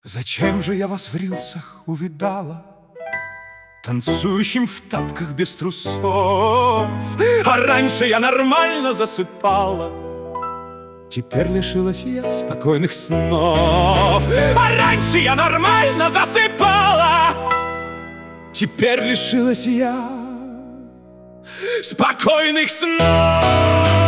Зачем же я вас в рилсах увидала, танцующим в тапках без трусов? А раньше я нормально засыпала, теперь лишилась я спокойных снов. А раньше я нормально засыпала, теперь лишилась я спокойных снов.